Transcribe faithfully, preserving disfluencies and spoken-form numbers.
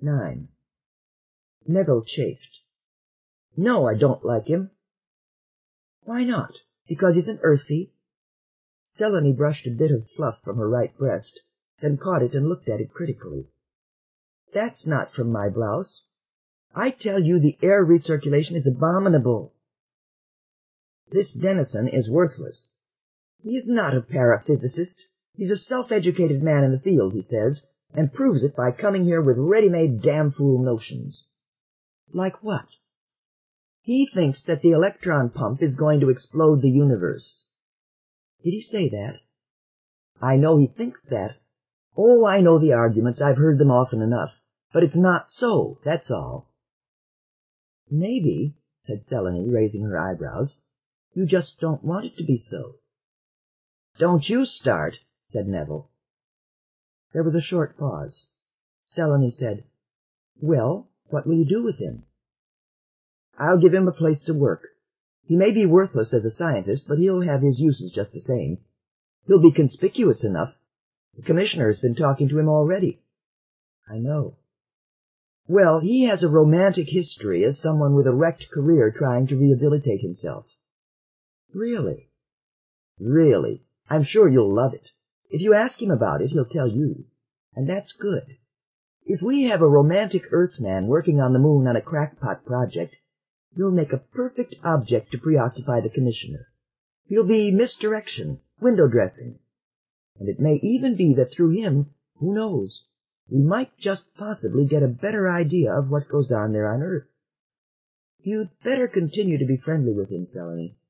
nine. Neville chafed. No, I don't like him. Why not? Because he's an earthy? Selene brushed a bit of fluff from her right breast, then caught it and looked at it critically. That's not from my blouse. I tell you the air recirculation is abominable. This Dennison is worthless. He is not a paraphysicist. He's a self-educated man in the field, he says, and proves it by coming here with ready-made damn-fool notions. Like what? He thinks that the electron pump is going to explode the universe. Did he say that? I know he thinks that. Oh, I know the arguments. I've heard them often enough. But it's not so, that's all. Maybe, said Selene, raising her eyebrows, you just don't want it to be so. Don't you start, said Neville. There was a short pause. Selene said, Well, what will you do with him? I'll give him a place to work. He may be worthless as a scientist, but he'll have his uses just the same. He'll be conspicuous enough. The commissioner has been talking to him already. I know. Well, he has a romantic history as someone with a wrecked career trying to rehabilitate himself. Really? Really. I'm sure you'll love it. If you ask him about it, he'll tell you. And that's good. If we have a romantic Earthman working on the moon on a crackpot project, he'll make a perfect object to preoccupy the commissioner. He'll be misdirection, window dressing. And it may even be that through him, who knows, we might just possibly get a better idea of what goes on there on Earth. You'd better continue to be friendly with him, Selene.